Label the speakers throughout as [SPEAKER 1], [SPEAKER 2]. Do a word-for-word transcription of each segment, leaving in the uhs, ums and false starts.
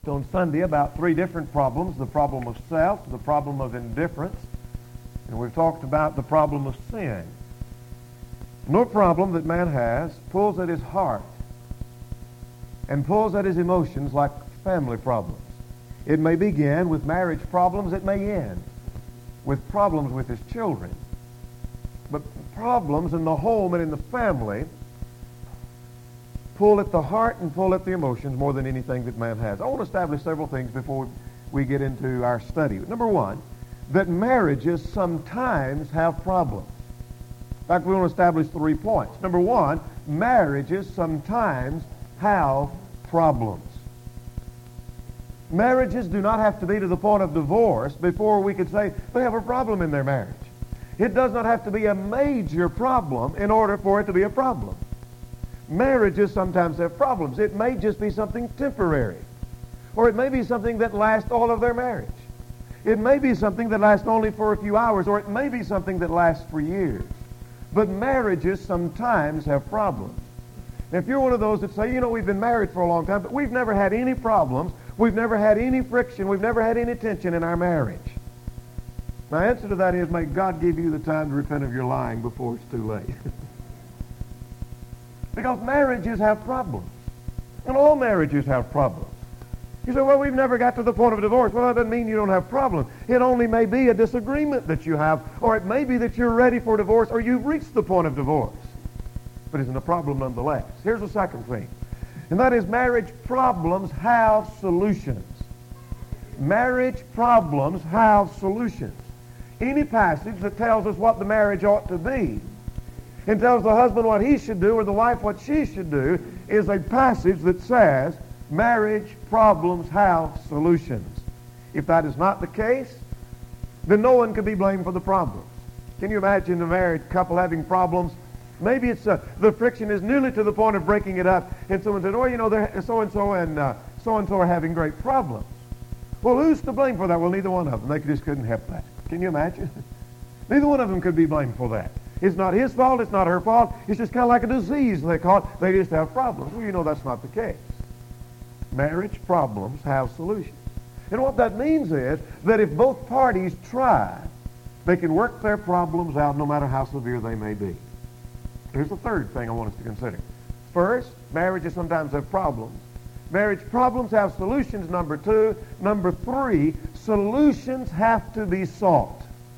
[SPEAKER 1] on Sunday about three different problems: the problem of self, the problem of indifference, and we've talked about the problem of sin. No problem that man has pulls at his heart and pulls at his emotions like family problems. It may begin with marriage problems. It may end with problems with his children. But problems in the home and in the family pull at the heart and pull at the emotions more than anything that man has. I want to establish several things before we get into our study. Number one, that marriages sometimes have problems. In fact, we want to establish three points. Number one, marriages sometimes have problems. Marriages do not have to be to the point of divorce before we could say they have a problem in their marriage. It does not have to be a major problem in order for it to be a problem. Marriages sometimes have problems. It may just be something temporary, or it may be something that lasts all of their marriage. It may be something that lasts only for a few hours, or it may be something that lasts for years. But marriages sometimes have problems. Now, if you're one of those that say, you know, we've been married for a long time, but we've never had any problems, we've never had any friction, we've never had any tension in our marriage. My answer to that is, may God give you the time to repent of your lying before it's too late. Because marriages have problems. And all marriages have problems. You say, well, we've never got to the point of divorce. Well, that doesn't mean you don't have problems. It only may be a disagreement that you have, or it may be that you're ready for divorce, or you've reached the point of divorce. But it's a problem nonetheless. Here's the second thing, and that is marriage problems have solutions. Marriage problems have solutions. Any passage that tells us what the marriage ought to be and tells the husband what he should do or the wife what she should do is a passage that says marriage problems have solutions. If that is not the case, then no one can be blamed for the problems. Can you imagine a married couple having problems? Maybe it's uh, the friction is nearly to the point of breaking it up, and someone said, oh, you know, so-and-so and uh, so-and-so are having great problems. Well, who's to blame for that? Well, neither one of them. They just couldn't help that. Can you imagine? Neither one of them could be blamed for that. It's not his fault. It's not her fault. It's just kind of like a disease, they call it. They just have problems. Well, you know that's not the case. Marriage problems have solutions. And what that means is that if both parties try, they can work their problems out no matter how severe they may be. Here's the third thing I want us to consider. First, marriages sometimes have problems. Marriage problems have solutions, number two. Number three, solutions have to be sought.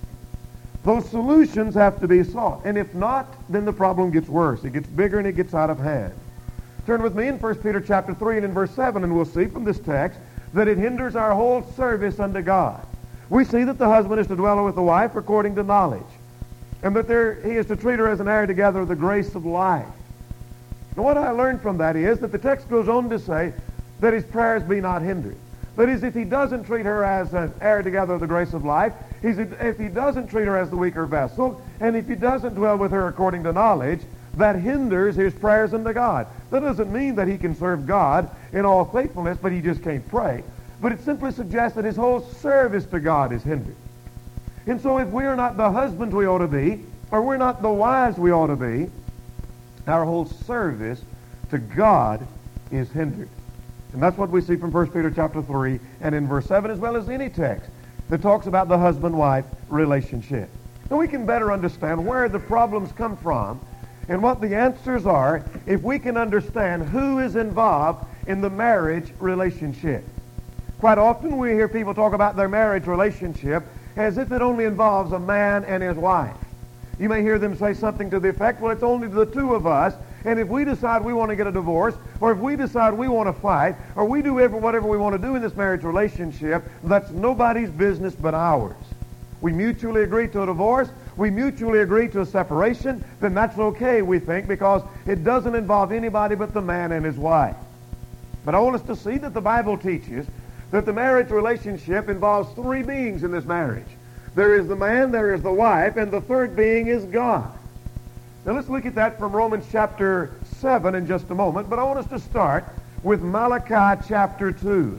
[SPEAKER 1] Those solutions have to be sought. And if not, then the problem gets worse. It gets bigger and it gets out of hand. Turn with me in First Peter chapter three and in verse seven, and we'll see from this text that it hinders our whole service unto God. We see that the husband is to dwell with the wife according to knowledge, and that there, he is to treat her as an heir together of the grace of life. Now, what I learned from that is that the text goes on to say that his prayers be not hindered. That is, if he doesn't treat her as an heir together of the grace of life, he's, if he doesn't treat her as the weaker vessel, and if he doesn't dwell with her according to knowledge, that hinders his prayers unto God. That doesn't mean that he can serve God in all faithfulness, but he just can't pray. But it simply suggests that his whole service to God is hindered. And so if we are not the husbands we ought to be, or we're not the wives we ought to be, our whole service to God is hindered. And that's what we see from First Peter chapter three and in verse seven, as well as any text that talks about the husband-wife relationship. And we can better understand where the problems come from and what the answers are if we can understand who is involved in the marriage relationship. Quite often we hear people talk about their marriage relationship as if it only involves a man and his wife. You may hear them say something to the effect, well, it's only the two of us, and if we decide we want to get a divorce, or if we decide we want to fight, or we do ever, whatever we want to do in this marriage relationship, that's nobody's business but ours. We mutually agree to a divorce, we mutually agree to a separation, then that's okay, we think, because it doesn't involve anybody but the man and his wife. But I want us to see that the Bible teaches that the marriage relationship involves three beings in this marriage. There is the man, there is the wife, and the third being is God. Now let's look at that from Romans chapter seven in just a moment, but I want us to start with Malachi chapter two.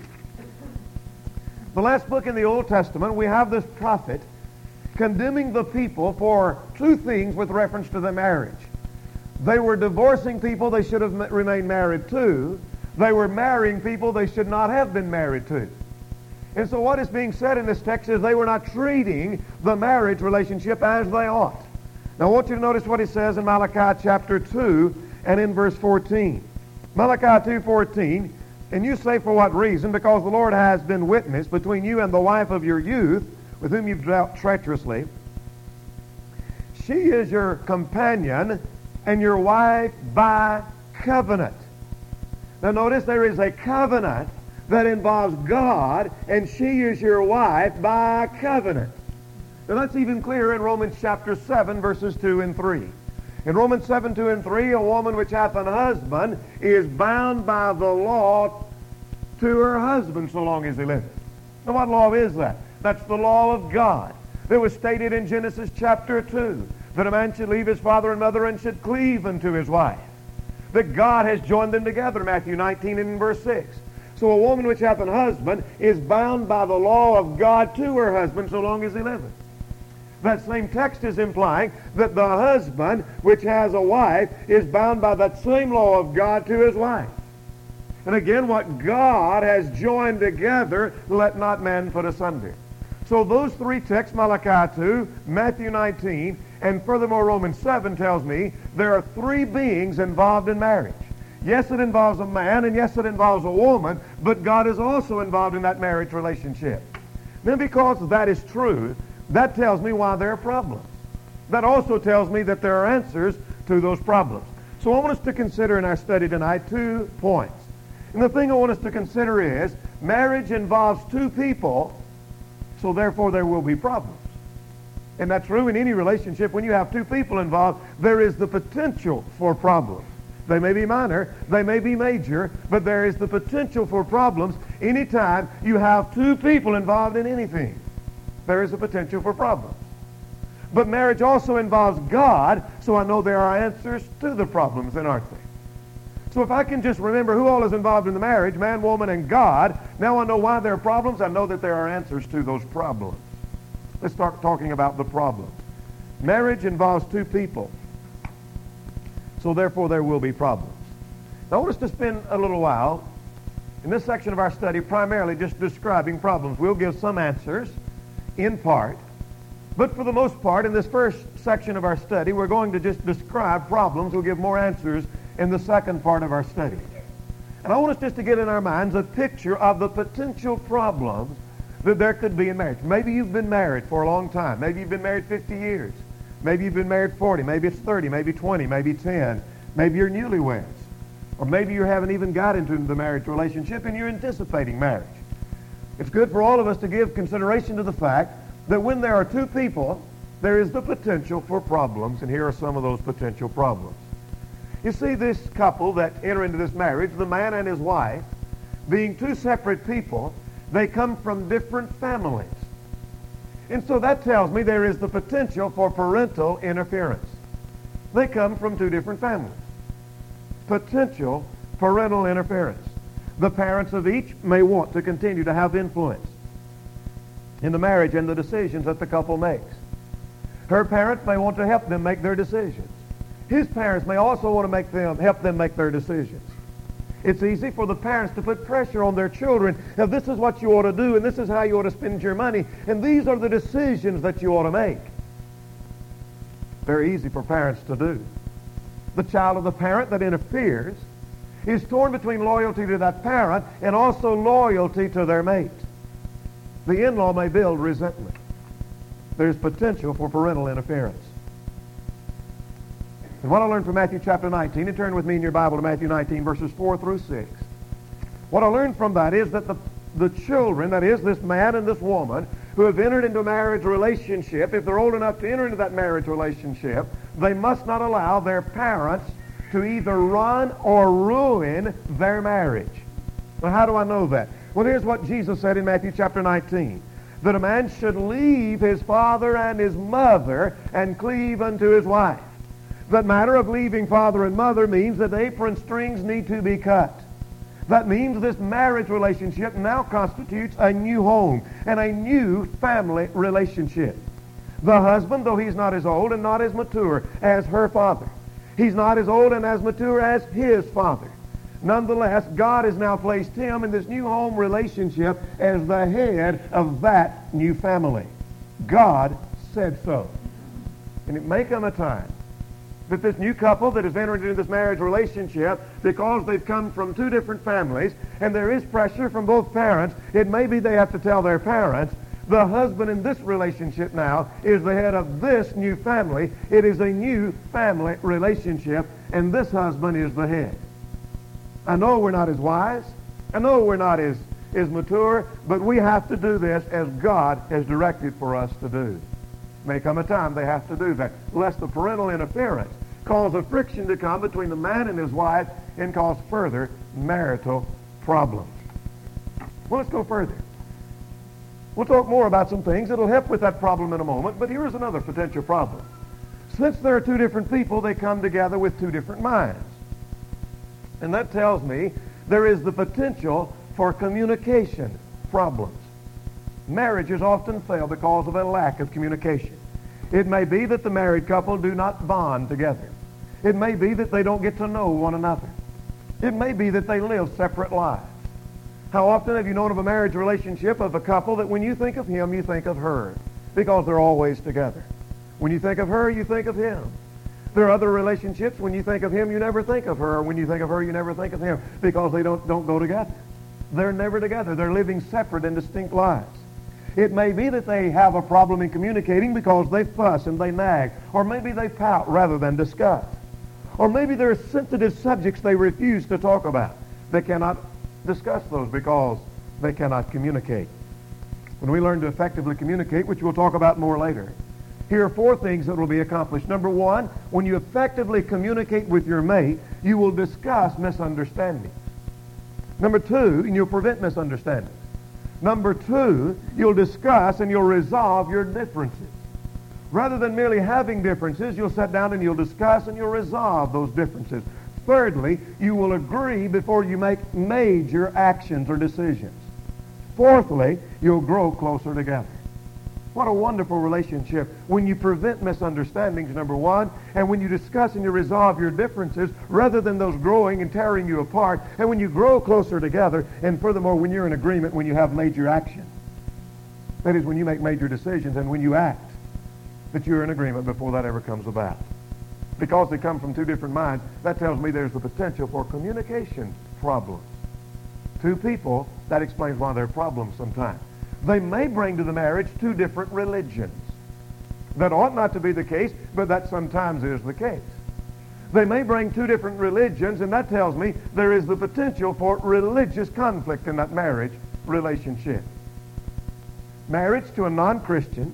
[SPEAKER 1] The last book in the Old Testament, we have this prophet condemning the people for two things with reference to their marriage. They were divorcing people they should have remained married to. They were marrying people they should not have been married to. And so what is being said in this text is they were not treating the marriage relationship as they ought. Now I want you to notice what he says in Malachi chapter two and in verse fourteen. Malachi two fourteen, and you say, for what reason? Because the Lord has been witness between you and the wife of your youth, with whom you've dealt treacherously. She is your companion and your wife by covenant. Now notice there is a covenant that involves God, and she is your wife by covenant. Now that's even clearer in Romans chapter seven, verses two and three. In Romans seven, two and three, a woman which hath an husband is bound by the law to her husband so long as he liveth. Now what law is that? That's the law of God. It was stated in Genesis chapter two that a man should leave his father and mother and should cleave unto his wife. That God has joined them together, Matthew nineteen and in verse six. So a woman which hath an husband is bound by the law of God to her husband so long as he liveth. That same text is implying that the husband which has a wife is bound by that same law of God to his wife. And again, what God has joined together, let not man put asunder. So those three texts, Malachi two, Matthew nineteen, and furthermore Romans seven tells me there are three beings involved in marriage. Yes, it involves a man, and yes, it involves a woman, but God is also involved in that marriage relationship. Then because that is true, that tells me why there are problems. That also tells me that there are answers to those problems. So I want us to consider in our study tonight two points. And the thing I want us to consider is marriage involves two people, so therefore there will be problems. And that's true in any relationship. When you have two people involved, there is the potential for problems. They may be minor, they may be major, but there is the potential for problems anytime you have two people involved in anything. There is a potential for problems. But marriage also involves God, so I know there are answers to the problems, then aren't there? So if I can just remember who all is involved in the marriage, man, woman, and God, now I know why there are problems. I know that there are answers to those problems. Let's start talking about the problems. Marriage involves two people, so therefore there will be problems. Now I want us to spend a little while in this section of our study primarily just describing problems. We'll give some answers in part, but for the most part in this first section of our study we're going to just describe problems. We'll give more answers in the second part of our study. And I want us just to get in our minds a picture of the potential problems that there could be in marriage. Maybe you've been married for a long time. Maybe you've been married fifty years. Maybe you've been married forty. Maybe it's thirty. Maybe twenty. Maybe ten. Maybe you're newlyweds. Or maybe you haven't even got into the marriage relationship and you're anticipating marriage. It's good for all of us to give consideration to the fact that when there are two people, there is the potential for problems, and here are some of those potential problems. You see, this couple that enter into this marriage, the man and his wife, being two separate people, they come from different families. And so that tells me there is the potential for parental interference. They come from two different families. Potential parental interference. The parents of each may want to continue to have influence in the marriage and the decisions that the couple makes. Her parents may want to help them make their decisions. His parents may also want to make them help them make their decisions. It's easy for the parents to put pressure on their children. Now, this is what you ought to do, and this is how you ought to spend your money, and these are the decisions that you ought to make. Very easy for parents to do. The child of the parent that interferes is torn between loyalty to that parent and also loyalty to their mate. The in-law may build resentment. There's potential for parental interference. And what I learned from Matthew chapter nineteen, and turn with me in your Bible to Matthew nineteen, verses four through six. What I learned from that is that the, the children, that is this man and this woman, who have entered into a marriage relationship, if they're old enough to enter into that marriage relationship, they must not allow their parents to either run or ruin their marriage. Well, how do I know that? Well, here's what Jesus said in Matthew chapter nineteen, that a man should leave his father and his mother and cleave unto his wife. That matter of leaving father and mother means that the apron strings need to be cut. That means this marriage relationship now constitutes a new home and a new family relationship. The husband, though he's not as old and not as mature as her father, he's not as old and as mature as his father. Nonetheless, God has now placed him in this new home relationship as the head of that new family. God said so. And it may come a time that this new couple that has entered into this marriage relationship, because they've come from two different families, and there is pressure from both parents, it may be they have to tell their parents, the husband in this relationship now is the head of this new family. It is a new family relationship, and this husband is the head. I know we're not as wise. I know we're not as, as mature, but we have to do this as God has directed for us to do. May come a time they have to do that, lest the parental interference cause a friction to come between the man and his wife and cause further marital problems. Well, let's go further. We'll talk more about some things that'll help with that problem in a moment, but here is another potential problem. Since there are two different people, they come together with two different minds. And that tells me there is the potential for communication problems. Marriages often fail because of a lack of communication. It may be that the married couple do not bond together. It may be that they don't get to know one another. It may be that they live separate lives. How often have you known of a marriage relationship of a couple that when you think of him, you think of her, because they're always together. When you think of her, you think of him. There are other relationships, when you think of him, you never think of her. When you think of her, you never think of him, because they don't, don't go together. They're never together. They're living separate and distinct lives. It may be that they have a problem in communicating because they fuss and they nag, or maybe they pout rather than discuss. Or maybe there are sensitive subjects they refuse to talk about. They cannot discuss those because they cannot communicate. When we learn to effectively communicate, which we'll talk about more later, here are four things that will be accomplished. Number one, when you effectively communicate with your mate, you will discuss misunderstandings. Number two, and you'll prevent misunderstandings. Number two, you'll discuss and you'll resolve your differences. Rather than merely having differences, you'll sit down and you'll discuss and you'll resolve those differences. Thirdly, you will agree before you make major actions or decisions. Fourthly, you'll grow closer together. What a wonderful relationship when you prevent misunderstandings, number one, and when you discuss and you resolve your differences rather than those growing and tearing you apart, and when you grow closer together, and furthermore, when you're in agreement, when you have major action. That is, when you make major decisions and when you act, that you're in agreement before that ever comes about. Because they come from two different minds, that tells me there's the potential for communication problems. Two people, that explains why there are problems sometimes. They may bring to the marriage two different religions. That ought not to be the case, but that sometimes is the case. They may bring two different religions, and that tells me there is the potential for religious conflict in that marriage relationship. Marriage to a non-Christian,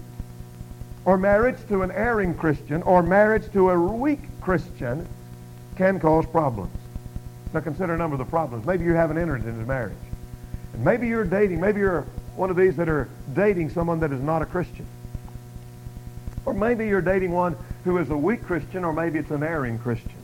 [SPEAKER 1] or marriage to an erring Christian, or marriage to a weak Christian can cause problems. Now consider a number of the problems. Maybe you haven't entered into marriage. And maybe you're dating, maybe you're one of these that are dating someone that is not a Christian. Or maybe you're dating one who is a weak Christian, or maybe it's an erring Christian.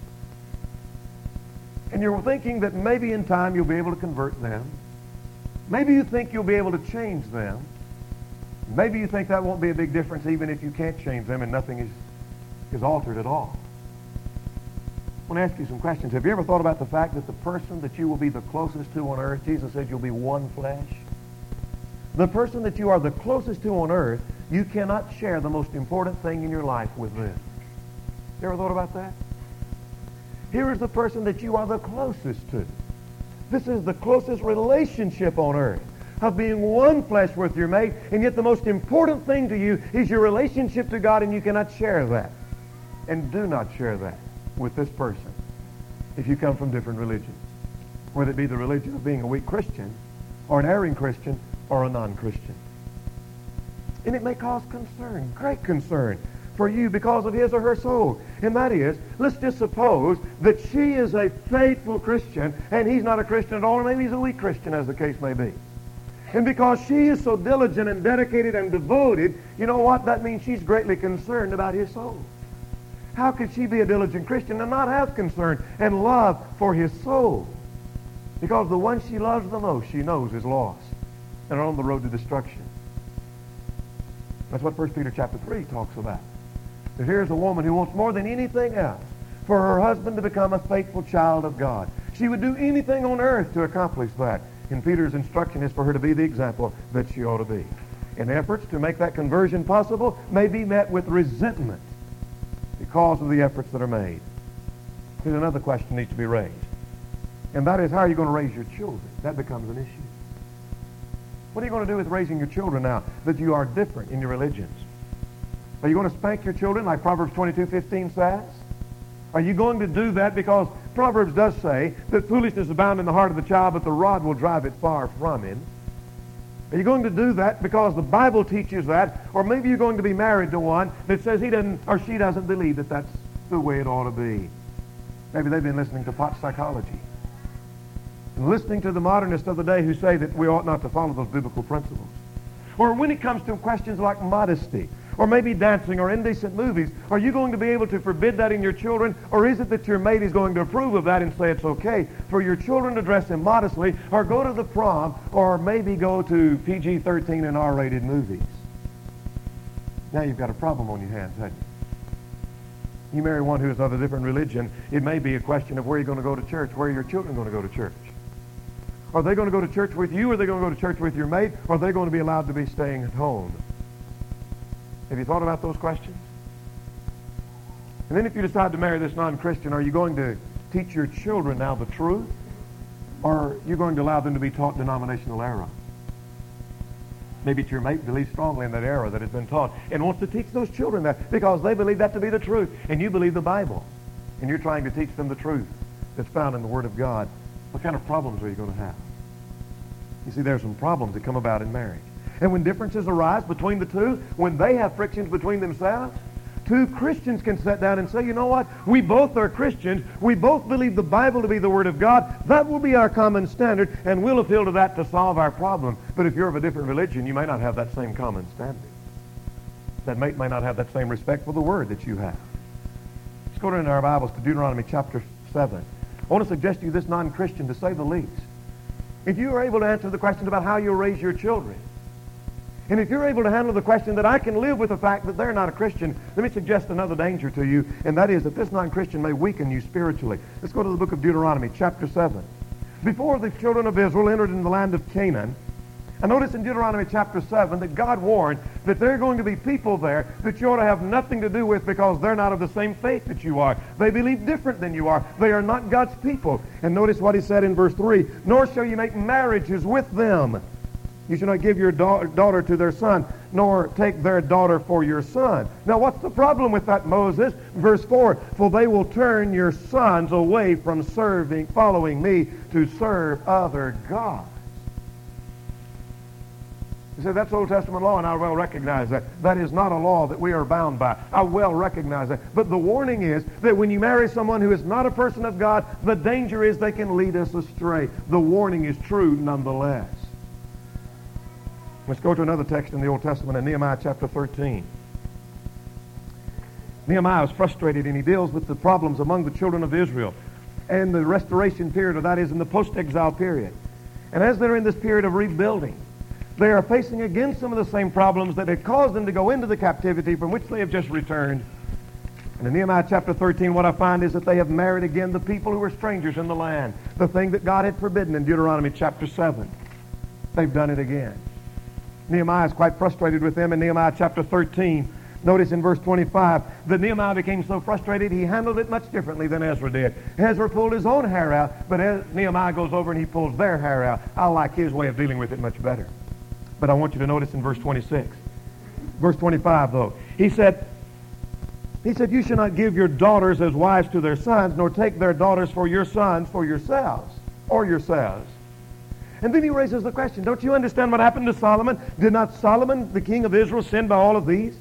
[SPEAKER 1] And you're thinking that maybe in time you'll be able to convert them. Maybe you think you'll be able to change them. Maybe you think that won't be a big difference even if you can't change them and nothing is, is altered at all. I want to ask you some questions. Have you ever thought about the fact that the person that you will be the closest to on earth, Jesus said you'll be one flesh? The person that you are the closest to on earth, you cannot share the most important thing in your life with them. You ever thought about that? Here is the person that you are the closest to. This is the closest relationship on earth, of being one flesh with your mate, and yet the most important thing to you is your relationship to God, and you cannot share that. And do not share that with this person if you come from different religions, whether it be the religion of being a weak Christian, or an erring Christian, or a non-Christian. And it may cause concern, great concern, for you because of his or her soul. And that is, let's just suppose that she is a faithful Christian, and he's not a Christian at all, or maybe he's a weak Christian, as the case may be. And because she is so diligent and dedicated and devoted, you know what? That means she's greatly concerned about his soul. How could she be a diligent Christian and not have concern and love for his soul? Because the one she loves the most, she knows is lost and are on the road to destruction. That's what First Peter chapter three talks about. That here's a woman who wants more than anything else for her husband to become a faithful child of God. She would do anything on earth to accomplish that. And Peter's instruction is for her to be the example that she ought to be. And efforts to make that conversion possible may be met with resentment because of the efforts that are made. Here's another question that needs to be raised. And that is, how are you going to raise your children? That becomes an issue. What are you going to do with raising your children now that you are different in your religions? Are you going to spank your children like Proverbs twenty-two fifteen says? Are you going to do that because Proverbs does say that foolishness is bound in the heart of the child, but the rod will drive it far from him? Are you going to do that because the Bible teaches that? Or maybe you're going to be married to one that says he doesn't or she doesn't believe that that's the way it ought to be. Maybe they've been listening to pop psychology and listening to the modernists of the day who say that we ought not to follow those biblical principles. Or when it comes to questions like modesty, or maybe dancing or indecent movies, are you going to be able to forbid that in your children? Or is it that your mate is going to approve of that and say it's okay for your children to dress immodestly, or go to the prom, or maybe go to P G thirteen and R rated movies? Now you've got a problem on your hands, haven't you? You marry one who is of a different religion, it may be a question of where you're going to go to church, where are your children going to go to church? Are they going to go to church with you, or are they going to go to church with your mate, or are they going to be allowed to be staying at home? Have you thought about those questions? And then if you decide to marry this non-Christian, are you going to teach your children now the truth? Or are you going to allow them to be taught denominational error? Maybe it's your mate believes strongly in that error that has been taught and wants to teach those children that because they believe that to be the truth, and you believe the Bible, and you're trying to teach them the truth that's found in the Word of God. What kind of problems are you going to have? You see, there's some problems that come about in marriage. And when differences arise between the two, when they have frictions between themselves, two Christians can sit down and say, you know what? We both are Christians. We both believe the Bible to be the Word of God. That will be our common standard, and we'll appeal to that to solve our problem. But if you're of a different religion, you may not have that same common standard. That mate may not have that same respect for the Word that you have. Let's go to in our Bibles to Deuteronomy chapter seven. I want to suggest to you this non-Christian, to say the least. If you are able to answer the question about how you'll raise your children, and if you're able to handle the question that I can live with the fact that they're not a Christian, let me suggest another danger to you, and that is that this non-Christian may weaken you spiritually. Let's go to the book of Deuteronomy, chapter seven. Before the children of Israel entered in the land of Canaan, I notice in Deuteronomy chapter seven that God warned that there are going to be people there that you ought to have nothing to do with because they're not of the same faith that you are. They believe different than you are. They are not God's people. And notice what he said in verse three, nor shall you make marriages with them. You shall not give your da- daughter to their son, nor take their daughter for your son. Now, what's the problem with that, Moses? Verse four, for they will turn your sons away from serving, following me to serve other gods. You say, that's Old Testament law, and I well recognize that. That is not a law that we are bound by. I well recognize that. But the warning is that when you marry someone who is not a person of God, the danger is they can lead us astray. The warning is true nonetheless. Let's go to another text in the Old Testament in Nehemiah chapter thirteen. Nehemiah is frustrated, and he deals with the problems among the children of Israel and the restoration period, or that is in the post-exile period. And as they're in this period of rebuilding, they are facing again some of the same problems that had caused them to go into the captivity from which they have just returned. And in Nehemiah chapter thirteen, what I find is that they have married again the people who were strangers in the land, the thing that God had forbidden in Deuteronomy chapter seven. They've done it again. Nehemiah is quite frustrated with them in Nehemiah chapter thirteen. Notice in verse twenty-five that Nehemiah became so frustrated he handled it much differently than Ezra did. Ezra pulled his own hair out, but Ez- Nehemiah goes over and he pulls their hair out. I like his way of dealing with it much better. But I want you to notice in verse twenty-six. Verse twenty-five, though. He said, he said, you shall not give your daughters as wives to their sons, nor take their daughters for your sons for yourselves, or yourselves. And then he raises the question, don't you understand what happened to Solomon? Did not Solomon, the king of Israel, sin by all of these?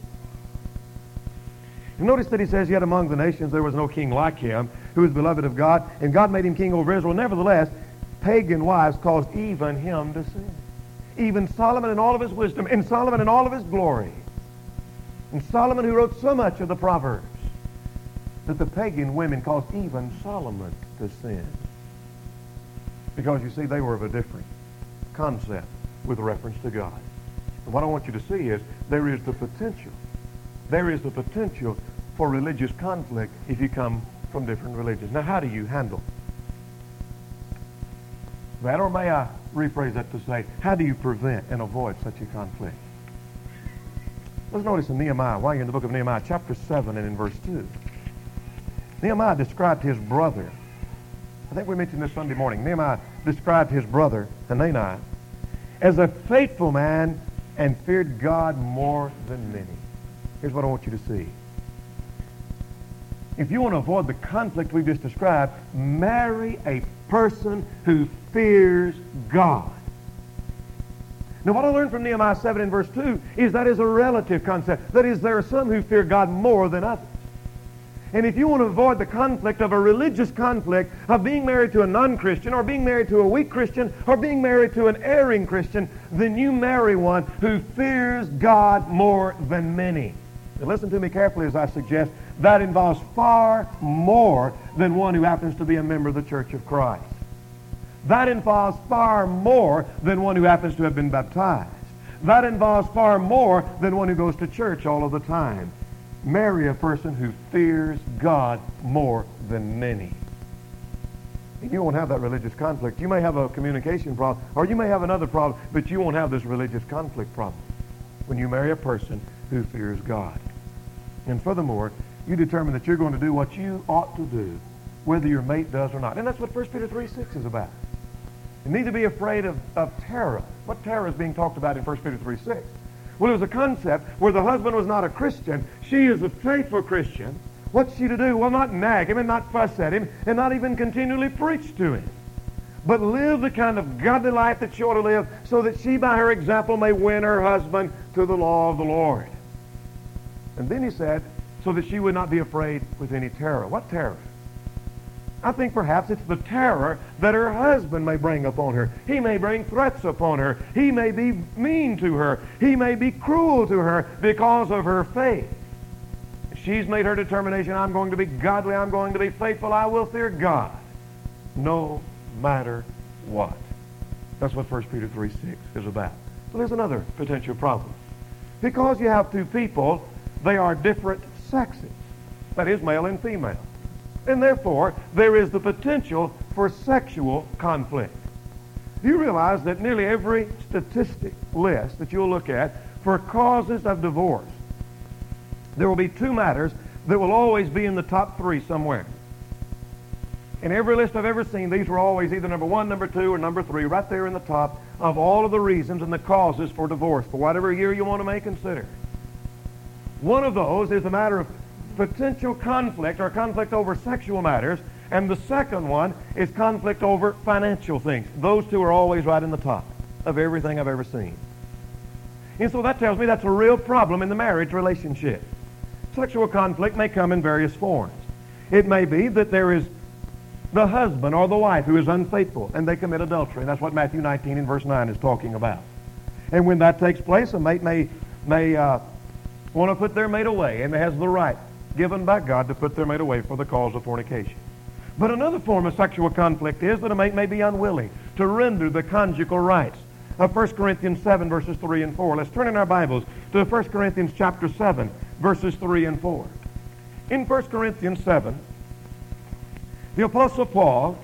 [SPEAKER 1] And notice that he says, yet among the nations there was no king like him, who was beloved of God, and God made him king over Israel. Nevertheless, pagan wives caused even him to sin. Even Solomon in all of his wisdom, and Solomon in all of his glory. And Solomon who wrote so much of the Proverbs, that the pagan women caused even Solomon to sin. Because, you see, they were of a different concept with reference to God. And what I want you to see is there is the potential. There is the potential for religious conflict if you come from different religions. Now, how do you handle that, or may I rephrase that to say, how do you prevent and avoid such a conflict? Let's notice in Nehemiah, while you're in the book of Nehemiah, chapter seven and in verse two. Nehemiah described his brother. I think we mentioned this Sunday morning. Nehemiah described his brother, Hanani, as a faithful man and feared God more than many. Here's what I want you to see. If you want to avoid the conflict we've just described, marry a person who fears God. Now, what I learned from Nehemiah seven and verse two is that is a relative concept. That is, there are some who fear God more than others. And if you want to avoid the conflict of a religious conflict of being married to a non-Christian or being married to a weak Christian or being married to an erring Christian, then you marry one who fears God more than many. Now, listen to me carefully as I suggest. That involves far more than one who happens to be a member of the Church of Christ. That involves far more than one who happens to have been baptized. That involves far more than one who goes to church all of the time. Marry a person who fears God more than many. And you won't have that religious conflict. You may have a communication problem, or you may have another problem, but you won't have this religious conflict problem when you marry a person who fears God. And furthermore, you determine that you're going to do what you ought to do, whether your mate does or not. And that's what First Peter three six is about. You need to be afraid of, of terror. What terror is being talked about in First Peter three six? Well, it was a concept where the husband was not a Christian. She is a faithful Christian. What's she to do? Well, not nag him and not fuss at him and not even continually preach to him, but live the kind of godly life that she ought to live so that she, by her example, may win her husband to the law of the Lord. And then he said, so that she would not be afraid with any terror. What terror? I think perhaps it's the terror that her husband may bring upon her. He may bring threats upon her. He may be mean to her. He may be cruel to her because of her faith. She's made her determination, I'm going to be godly, I'm going to be faithful, I will fear God, no matter what. That's what First Peter three six is about. But there's another potential problem. Because you have two people, they are different sexes. That is, male and female. And therefore, there is the potential for sexual conflict. Do you realize that nearly every statistic list that you'll look at for causes of divorce, there will be two matters that will always be in the top three somewhere. In every list I've ever seen, these were always either number one, number two, or number three, right there in the top of all of the reasons and the causes for divorce, for whatever year you want to may consider. One of those is a matter of potential conflict or conflict over sexual matters, and the second one is conflict over financial things. Those two are always right in the top of everything I've ever seen. And so that tells me that's a real problem in the marriage relationship. Sexual conflict may come in various forms. It may be that there is the husband or the wife who is unfaithful and they commit adultery. And that's what Matthew nineteen and verse nine is talking about. And when that takes place, a mate may, may uh, want to put their mate away, and has the right given by God to put their mate away for the cause of fornication. But another form of sexual conflict is that a mate may be unwilling to render the conjugal rights of First Corinthians seven, verses three and four. Let's turn in our Bibles to First Corinthians chapter seven, verses three and four. In First Corinthians seven, the Apostle Paul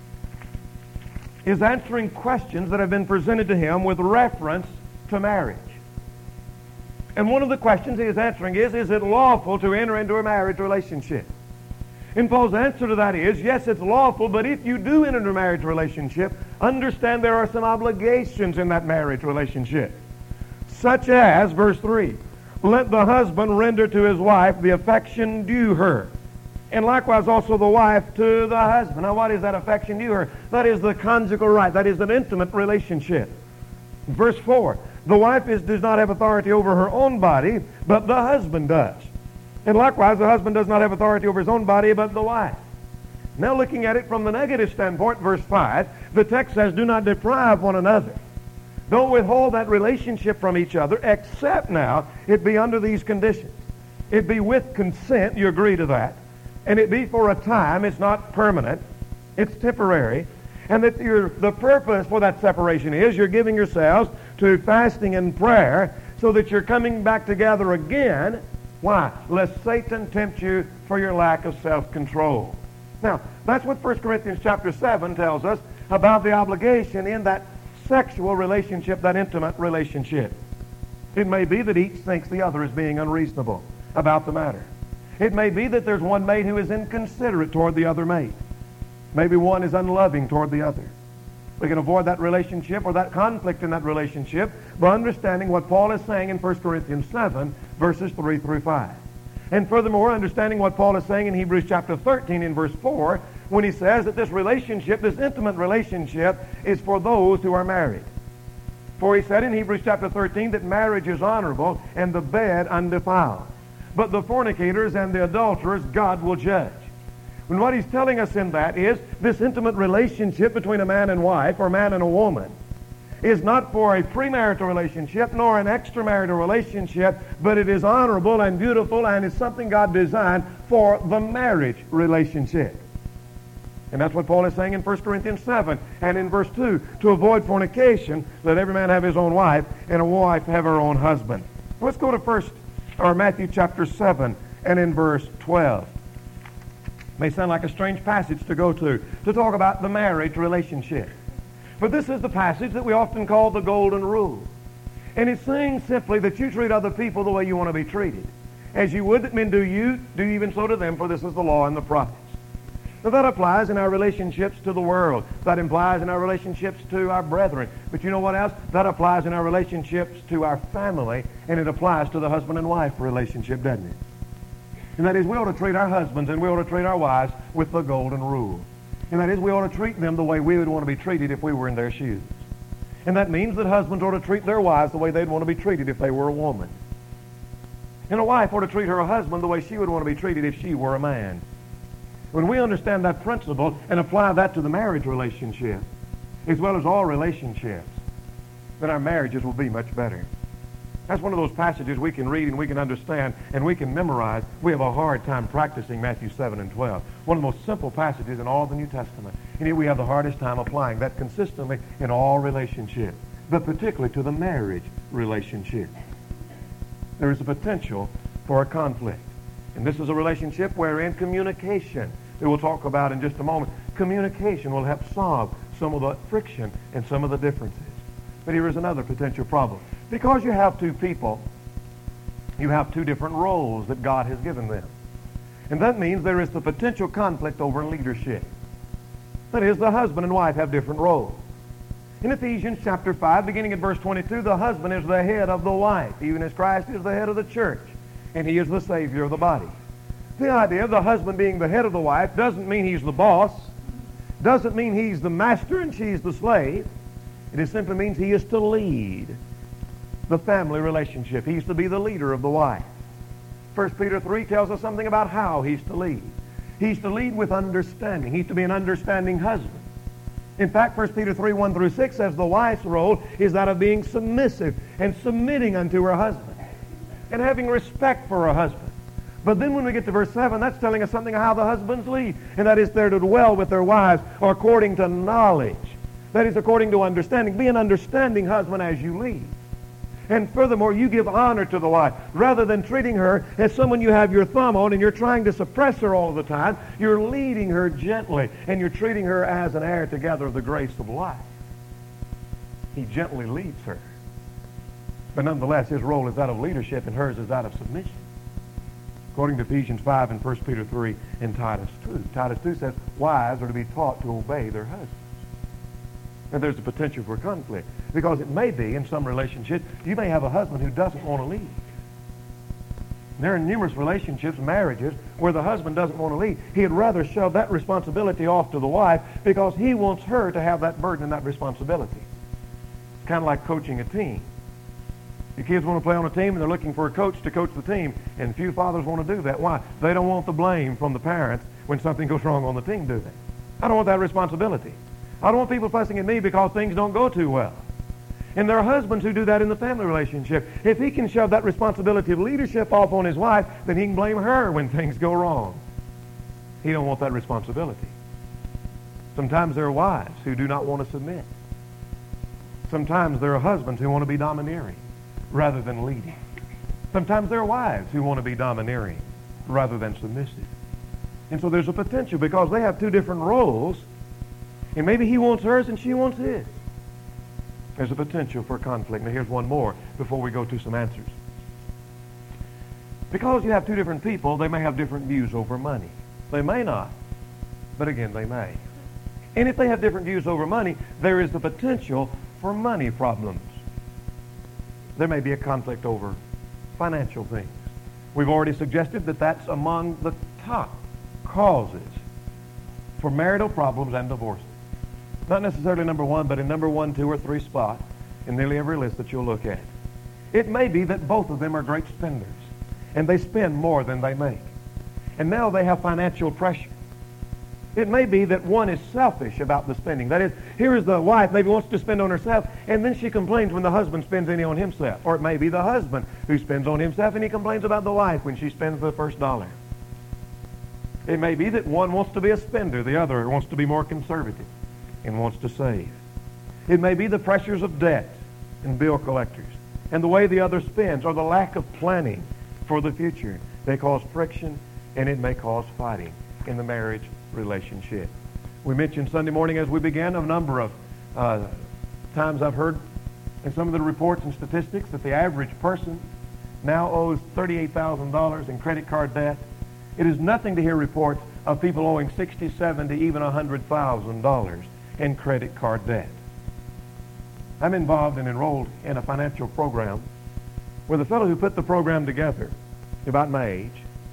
[SPEAKER 1] is answering questions that have been presented to him with reference to marriage. And one of the questions he is answering is, is it lawful to enter into a marriage relationship? And Paul's answer to that is, yes, it's lawful, but if you do enter into a marriage relationship, understand there are some obligations in that marriage relationship. Such as, verse three, let the husband render to his wife the affection due her, and likewise also the wife to the husband. Now, what is that affection due her? That is the conjugal right. That is an intimate relationship. Verse four, the wife is, does not have authority over her own body, but the husband does. And likewise, the husband does not have authority over his own body, but the wife. Now, looking at it from the negative standpoint, verse five, the text says, do not deprive one another. Don't withhold that relationship from each other, except now it be under these conditions. It be with consent, you agree to that, and it be for a time. It's not permanent. It's temporary. And that you're, the purpose for that separation is you're giving yourselves to fasting and prayer so that you're coming back together again. Why? Lest Satan tempt you for your lack of self-control. Now, that's what First Corinthians chapter seven tells us about the obligation in that sexual relationship, that intimate relationship. It may be that each thinks the other is being unreasonable about the matter. It may be that there's one mate who is inconsiderate toward the other mate. Maybe one is unloving toward the other. We can avoid that relationship or that conflict in that relationship by understanding what Paul is saying in First Corinthians seven, verses three through five. And furthermore, understanding what Paul is saying in Hebrews chapter thirteen in verse four, when he says that this relationship, this intimate relationship, is for those who are married. For he said in Hebrews chapter thirteen that marriage is honorable and the bed undefiled. But the fornicators and the adulterers God will judge. And what he's telling us in that is this intimate relationship between a man and wife, or man and a woman, is not for a premarital relationship nor an extramarital relationship, but it is honorable and beautiful and is something God designed for the marriage relationship. And that's what Paul is saying in First Corinthians seven and in verse two. To avoid fornication, let every man have his own wife, and a wife have her own husband. Let's go to first or Matthew chapter seven and in verse twelve. May sound like a strange passage to go to, to talk about the marriage relationship. But this is the passage that we often call the golden rule. And it's saying simply that you treat other people the way you want to be treated. As you would that men do you, do even so to them, for this is the law and the prophets. Now that applies in our relationships to the world. That implies in our relationships to our brethren. But you know what else? That applies in our relationships to our family, and it applies to the husband and wife relationship, doesn't it? And that is, we ought to treat our husbands and we ought to treat our wives with the golden rule. And that is, we ought to treat them the way we would want to be treated if we were in their shoes. And that means that husbands ought to treat their wives the way they'd want to be treated if they were a woman. And a wife ought to treat her husband the way she would want to be treated if she were a man. When we understand that principle and apply that to the marriage relationship, as well as all relationships, then our marriages will be much better. That's one of those passages we can read and we can understand and we can memorize. We have a hard time practicing Matthew seven and twelve. One of the most simple passages in all the New Testament. And yet we have the hardest time applying that consistently in all relationships, but particularly to the marriage relationship. There is a potential for a conflict. And this is a relationship wherein communication, that we'll talk about in just a moment, communication will help solve some of the friction and some of the differences. But here is another potential problem. Because you have two people, you have two different roles that God has given them. And that means there is the potential conflict over leadership. That is, the husband and wife have different roles. In Ephesians chapter five, beginning at verse twenty-two, the husband is the head of the wife, even as Christ is the head of the church, and he is the Savior of the body. The idea of the husband being the head of the wife doesn't mean he's the boss, doesn't mean he's the master and she's the slave. It just simply means he is to lead the family relationship. He's to be the leader of the wife. First Peter three tells us something about how he's to lead. He's to lead with understanding. He's to be an understanding husband. In fact, First Peter three, one through six says the wife's role is that of being submissive and submitting unto her husband and having respect for her husband. But then when we get to verse seven, that's telling us something of how the husbands lead, and that is they're to dwell with their wives according to knowledge. That is, according to understanding. Be an understanding husband as you lead. And furthermore, you give honor to the wife. Rather than treating her as someone you have your thumb on and you're trying to suppress her all the time, you're leading her gently and you're treating her as an heir together of the grace of life. He gently leads her. But nonetheless, his role is that of leadership and hers is that of submission. According to Ephesians five and First Peter three and Titus two. Titus two says, wives are to be taught to obey their husbands. And there's a potential for conflict. Because it may be, in some relationships, you may have a husband who doesn't want to lead. There are numerous relationships, marriages, where the husband doesn't want to lead. He'd rather shove that responsibility off to the wife because he wants her to have that burden and that responsibility. It's kind of like coaching a team. Your kids want to play on a team and they're looking for a coach to coach the team. And few fathers want to do that. Why? They don't want the blame from the parents when something goes wrong on the team, do they? I don't want that responsibility. I don't want people fussing at me because things don't go too well. And there are husbands who do that in the family relationship. If he can shove that responsibility of leadership off on his wife, then he can blame her when things go wrong. He don't want that responsibility. Sometimes there are wives who do not want to submit. Sometimes there are husbands who want to be domineering rather than leading. Sometimes there are wives who want to be domineering rather than submissive. And so there's a potential because they have two different roles And maybe he wants hers and she wants his. There's a potential for conflict. Now here's one more before we go to some answers. Because you have two different people, they may have different views over money. They may not, but again, they may. And if they have different views over money, there is the potential for money problems. There may be a conflict over financial things. We've already suggested that that's among the top causes for marital problems and divorces. Not necessarily number one, but in number one, two, or three spot in nearly every list that you'll look at. It may be that both of them are great spenders, and they spend more than they make. And now they have financial pressure. It may be that one is selfish about the spending. That is, here is the wife maybe wants to spend on herself, and then she complains when the husband spends any on himself. Or it may be the husband who spends on himself, and he complains about the wife when she spends the first dollar. It may be that one wants to be a spender, the other wants to be more conservative and wants to save. It may be the pressures of debt and bill collectors and the way the other spends, or the lack of planning for the future. They cause friction, and it may cause fighting in the marriage relationship. We mentioned Sunday morning as we began a number of uh, times I've heard in some of the reports and statistics that the average person now owes thirty-eight thousand dollars in credit card debt. It is nothing to hear reports of people owing sixty, seventy, even one hundred thousand dollars in credit card debt. I'm involved and enrolled in a financial program with a fellow who put the program together about my age.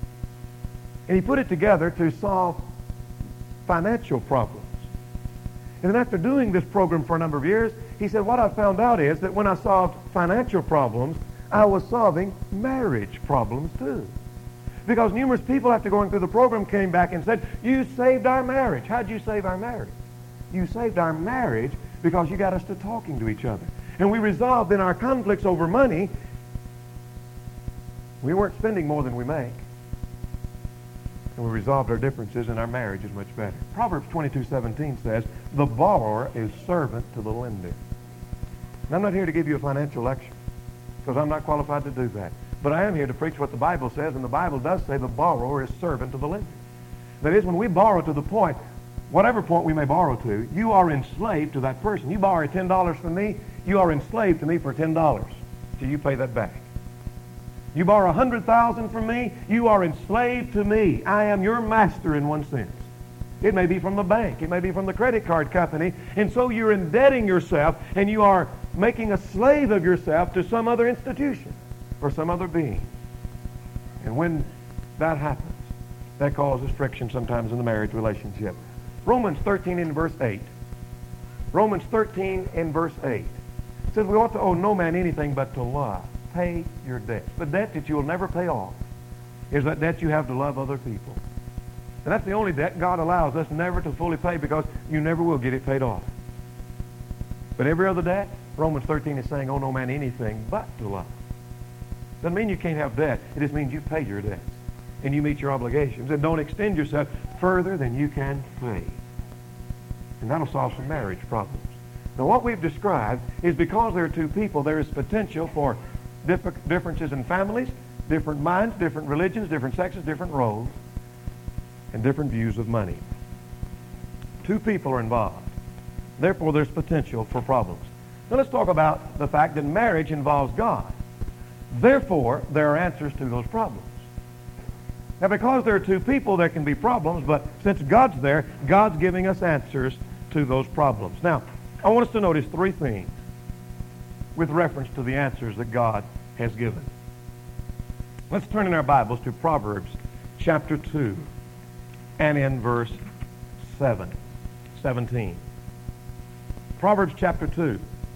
[SPEAKER 1] And he put it together to solve financial problems. And then after doing this program for a number of years, he said, what I found out is that when I solved financial problems, I was solving marriage problems too. Because numerous people after going through the program came back and said, you saved our marriage. How'd you save our marriage? You saved our marriage because you got us to talking to each other. And we resolved in our conflicts over money, we weren't spending more than we make. And we resolved our differences, and our marriage is much better. Proverbs twenty-two seventeen says, the borrower is servant to the lender. And I'm not here to give you a financial lecture, because I'm not qualified to do that. But I am here to preach what the Bible says, and the Bible does say the borrower is servant to the lender. That is, when we borrow to the point, whatever point we may borrow to, you are enslaved to that person. You borrow ten dollars from me, you are enslaved to me for ten dollars till you pay that back. You borrow one hundred thousand dollars from me, you are enslaved to me. I am your master in one sense. It may be from the bank, it may be from the credit card company, and so you're indebting yourself, and you are making a slave of yourself to some other institution or some other being. And when that happens, that causes friction sometimes in the marriage relationship. Romans thirteen in verse eight. Romans thirteen in verse eight. It says we ought to owe no man anything but to love. Pay your debts. The debt that you will never pay off is that debt you have to love other people. And that's the only debt God allows us never to fully pay, because you never will get it paid off. But every other debt, Romans thirteen is saying, owe no man anything but to love. Doesn't mean you can't have debt. It just means you pay your debts and you meet your obligations, and don't extend yourself further than you can pay. And that'll solve some marriage problems. Now, what we've described is because there are two people, there is potential for diff- differences in families, different minds, different religions, different sexes, different roles, and different views of money. Two people are involved. Therefore, there's potential for problems. Now, let's talk about the fact that marriage involves God. Therefore, there are answers to those problems. Now, because there are two people, there can be problems, but since God's there, God's giving us answers to those problems. Now, I want us to notice three things with reference to the answers that God has given. Let's turn in our Bibles to Proverbs chapter two and in verse seven, seventeen. Proverbs chapter two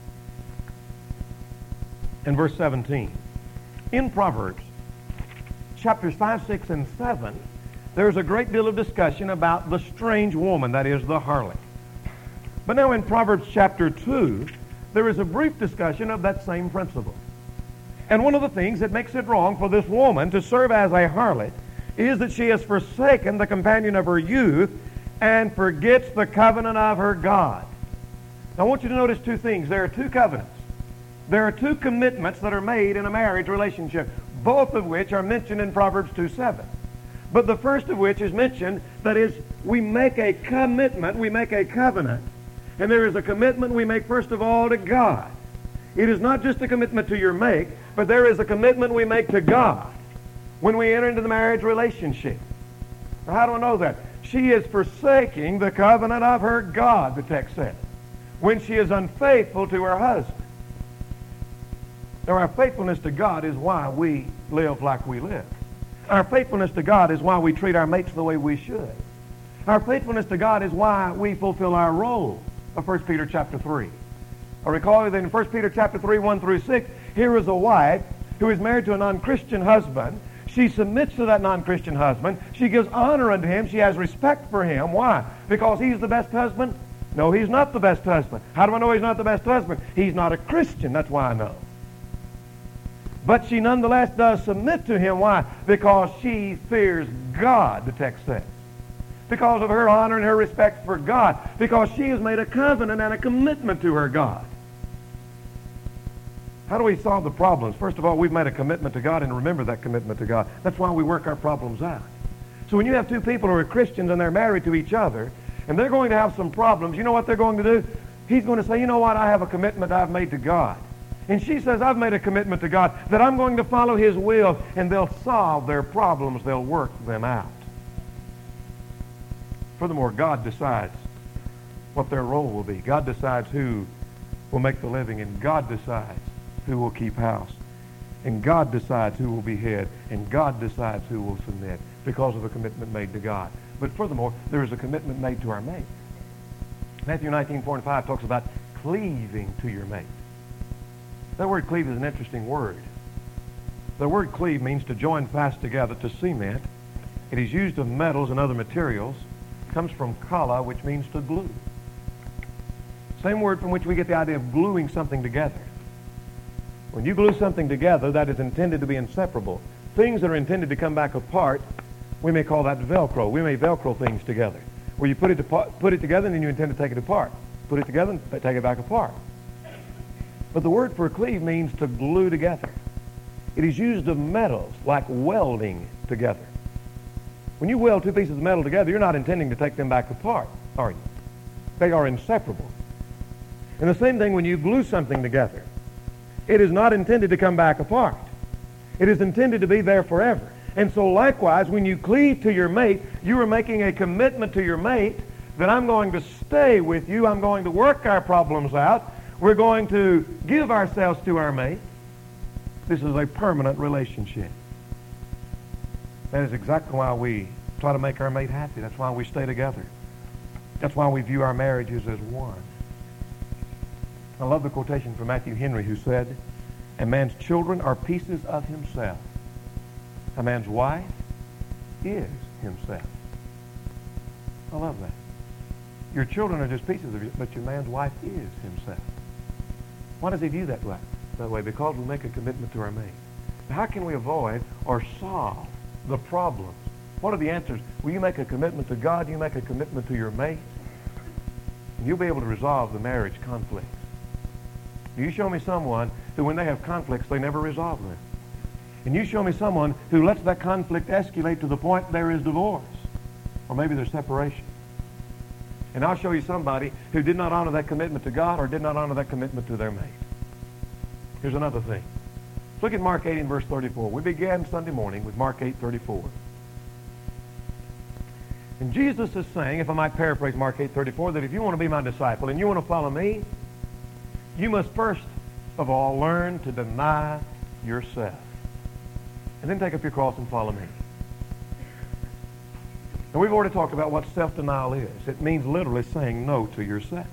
[SPEAKER 1] and verse seventeen. In Proverbs chapters five, six, and seven, there's a great deal of discussion about the strange woman, that is, the harlot. But now in Proverbs chapter two, there is a brief discussion of that same principle. And one of the things that makes it wrong for this woman to serve as a harlot is that she has forsaken the companion of her youth and forgets the covenant of her God. Now I want you to notice two things. There are two covenants. There are two commitments that are made in a marriage relationship, both of which are mentioned in Proverbs two seven. But the first of which is mentioned, that is, we make a commitment, we make a covenant And there is a commitment we make, first of all, to God. It is not just a commitment to your mate, but there is a commitment we make to God when we enter into the marriage relationship. Now, how do I know that? She is forsaking the covenant of her God, the text says, when she is unfaithful to her husband. Now, our faithfulness to God is why we live like we live. Our faithfulness to God is why we treat our mates the way we should. Our faithfulness to God is why we fulfill our role of First Peter chapter three. I recall that in First Peter chapter three, one through six, here is a wife who is married to a non-Christian husband. She submits to that non-Christian husband. She gives honor unto him. She has respect for him. Why? Because he's the best husband? No, he's not the best husband. How do I know he's not the best husband? He's not a Christian. That's why I know. But she nonetheless does submit to him. Why? Because she fears God, the text says. Because of her honor and her respect for God. Because she has made a covenant and a commitment to her God. How do we solve the problems? First of all, we've made a commitment to God, and remember that commitment to God. That's why we work our problems out. So when you have two people who are Christians and they're married to each other, and they're going to have some problems, you know what they're going to do? He's going to say, you know what, I have a commitment I've made to God. And she says, I've made a commitment to God that I'm going to follow his will, and they'll solve their problems. They'll work them out. Furthermore, God decides what their role will be. God decides who will make the living, and God decides who will keep house. And God decides who will be head, and God decides who will submit because of a commitment made to God. But furthermore, there is a commitment made to our mate. Matthew nineteen, four and five talks about cleaving to your mate. That word cleave is an interesting word. The word cleave means to join fast together, to cement. It is used of metals and other materials. It comes from kala, which means to glue. Same word from which we get the idea of gluing something together. When you glue something together, that is intended to be inseparable. Things that are intended to come back apart, we may call that Velcro. We may Velcro things together. Where you put it, to, put it together and then you intend to take it apart. Put it together and take it back apart. But the word for cleave means to glue together. It is used of metals, like welding together. When you weld two pieces of metal together, you're not intending to take them back apart, are you? They are inseparable. And the same thing when you glue something together. It is not intended to come back apart. It is intended to be there forever. And so likewise, when you cleave to your mate, you are making a commitment to your mate that I'm going to stay with you. I'm going to work our problems out. We're going to give ourselves to our mate. This is a permanent relationship. That is exactly why we try to make our mate happy. That's why we stay together. That's why we view our marriages as one. I love the quotation from Matthew Henry, who said, "A man's children are pieces of himself. A man's wife is himself." I love that. Your children are just pieces of you, but your man's wife is himself. Why does he view that way? That way, because we make a commitment to our mate. How can we avoid or solve the problems? What are the answers? Will you make a commitment to God? You make a commitment to your mate? And you'll be able to resolve the marriage conflicts. You show me someone who, when they have conflicts, they never resolve them. And you show me someone who lets that conflict escalate to the point there is divorce. Or maybe there's separation. And I'll show you somebody who did not honor that commitment to God or did not honor that commitment to their mate. Here's another thing. Look at Mark eight and verse thirty-four. We began Sunday morning with Mark eight thirty-four. And Jesus is saying, if I might paraphrase Mark eight thirty-four, that if you want to be my disciple and you want to follow me, you must first of all learn to deny yourself. And then take up your cross and follow me. And we've already talked about what self-denial is. It means literally saying no to yourself.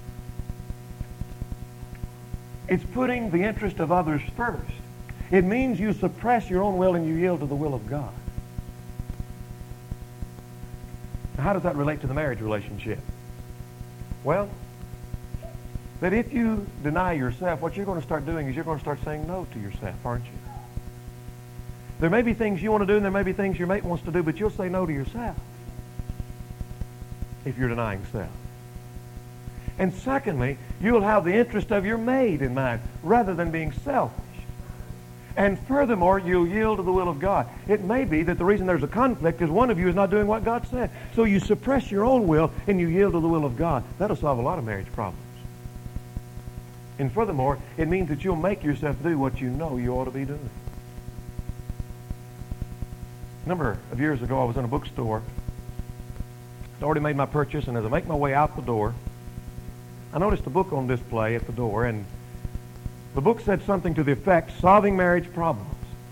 [SPEAKER 1] It's putting the interest of others first. It means you suppress your own will and you yield to the will of God. Now, how does that relate to the marriage relationship? Well, that if you deny yourself, what you're going to start doing is you're going to start saying no to yourself, aren't you? There may be things you want to do and there may be things your mate wants to do, but you'll say no to yourself if you're denying self. And secondly, you'll have the interest of your mate in mind rather than being selfish. And furthermore, you'll yield to the will of God. It may be that the reason there's a conflict is one of you is not doing what God said. So you suppress your own will and you yield to the will of God. That'll solve a lot of marriage problems. And furthermore, it means that you'll make yourself do what you know you ought to be doing. A number of years ago, I was in a bookstore. I'd already made my purchase, and as I make my way out the door, I noticed a book on display at the door, and the book said something to the effect, Solving Marriage Problems.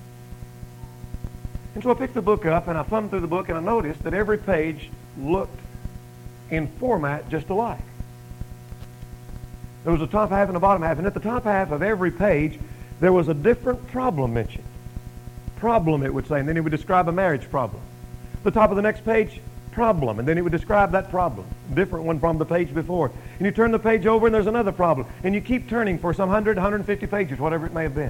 [SPEAKER 1] And so I picked the book up, and I thumbed through the book, and I noticed that every page looked in format just alike. There was a top half and a bottom half, and at the top half of every page, there was a different problem mentioned. Problem, it would say, and then it would describe a marriage problem. The top of the next page, problem, and then it would describe that problem, different one from the page before. And you turn the page over and there's another problem, and you keep turning for some one hundred, one hundred fifty pages, whatever it may have been.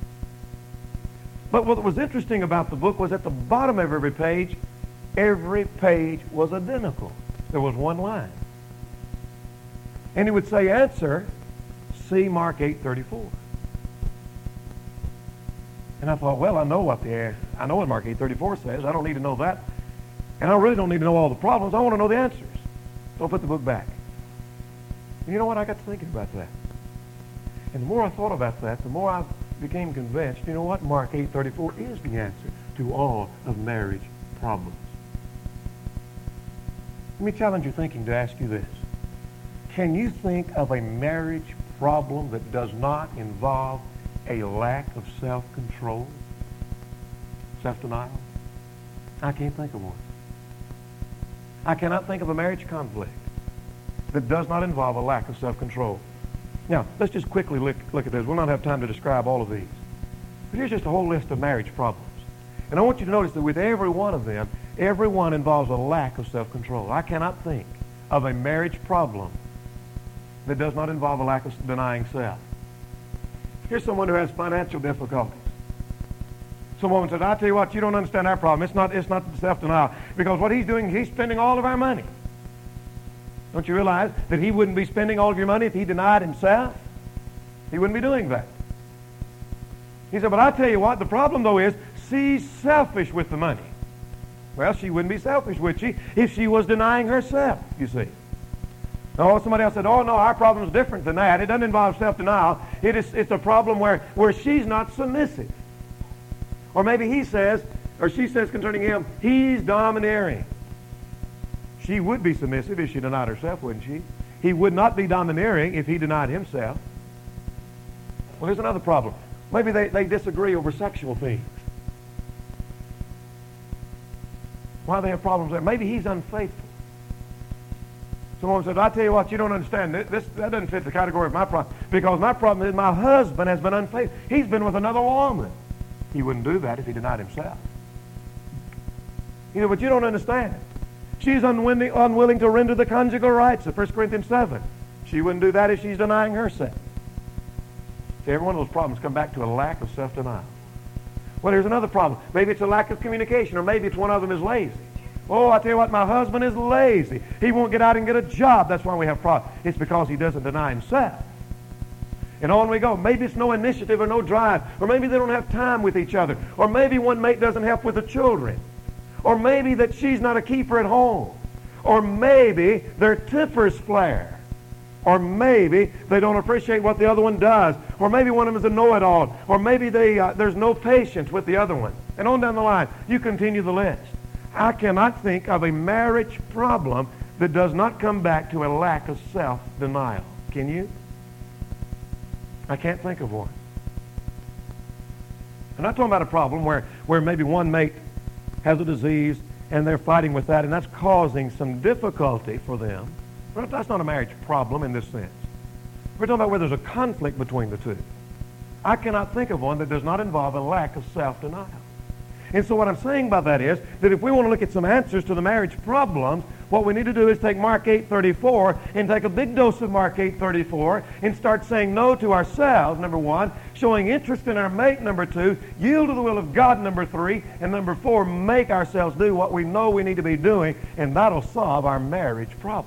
[SPEAKER 1] But what was interesting about the book was at the bottom of every page, every page was identical. There was one line. And it would say, answer, see Mark eight thirty-four. And I thought, well, I know what the I know what Mark eight thirty-four says. I don't need to know that. And I really don't need to know all the problems. I want to know the answers. So I put the book back. And you know what? I got to thinking about that. And the more I thought about that, the more I became convinced, you know what? Mark eight thirty-four is the answer to all of marriage problems. Let me challenge your thinking to ask you this. Can you think of a marriage problem that does not involve a lack of self-control, self-denial? I can't think of one. I cannot think of a marriage conflict that does not involve a lack of self-control. Now, let's just quickly look, look at this. We'll not have time to describe all of these. But here's just a whole list of marriage problems. And I want you to notice that with every one of them, every one involves a lack of self-control. I cannot think of a marriage problem that does not involve a lack of denying self. Here's someone who has financial difficulties. Some woman says, I tell you what, you don't understand our problem. It's not, it's not self-denial. Because what he's doing, he's spending all of our money. Don't you realize that he wouldn't be spending all of your money if he denied himself? He wouldn't be doing that. He said, but I tell you what, the problem though is, she's selfish with the money. Well, she wouldn't be selfish, would she, if she was denying herself, you see. No, somebody else said, oh no, our problem is different than that. It doesn't involve self-denial. It is, it's a problem where, where she's not submissive. Or maybe he says, or she says concerning him, he's domineering. She would be submissive if she denied herself, wouldn't she? He would not be domineering if he denied himself. Well, here's another problem. Maybe they, they disagree over sexual things. Why do they have problems there? Maybe he's unfaithful. Someone said, I tell you what, you don't understand. This, this, that doesn't fit the category of my problem. Because my problem is my husband has been unfaithful. He's been with another woman. He wouldn't do that if he denied himself. You know, but you don't understand. She's unwilling, unwilling to render the conjugal rights of First Corinthians seven. She wouldn't do that if she's denying herself. See, every one of those problems come back to a lack of self-denial. Well, here's another problem. Maybe it's a lack of communication, or maybe it's one of them is lazy. Oh, I tell you what, my husband is lazy. He won't get out and get a job. That's why we have problems. It's because he doesn't deny himself. And on we go. Maybe it's no initiative or no drive. Or maybe they don't have time with each other. Or maybe one mate doesn't help with the children. Or maybe that she's not a keeper at home. Or maybe their tempers flare. Or maybe they don't appreciate what the other one does. Or maybe one of them is a know-it-all. Or maybe they, uh, there's no patience with the other one. And on down the line, you continue the list. I cannot think of a marriage problem that does not come back to a lack of self-denial. Can you? I can't think of one. I'm not talking about a problem where, where maybe one mate has a disease and they're fighting with that and that's causing some difficulty for them. But that's not a marriage problem in this sense. We're talking about where there's a conflict between the two. I cannot think of one that does not involve a lack of self-denial. And so what I'm saying by that is that if we want to look at some answers to the marriage problems, what we need to do is take Mark eight thirty-four and take a big dose of Mark eight thirty-four and start saying no to ourselves, number one, showing interest in our mate, number two, yield to the will of God, number three, and number four, make ourselves do what we know we need to be doing, and that'll solve our marriage problem.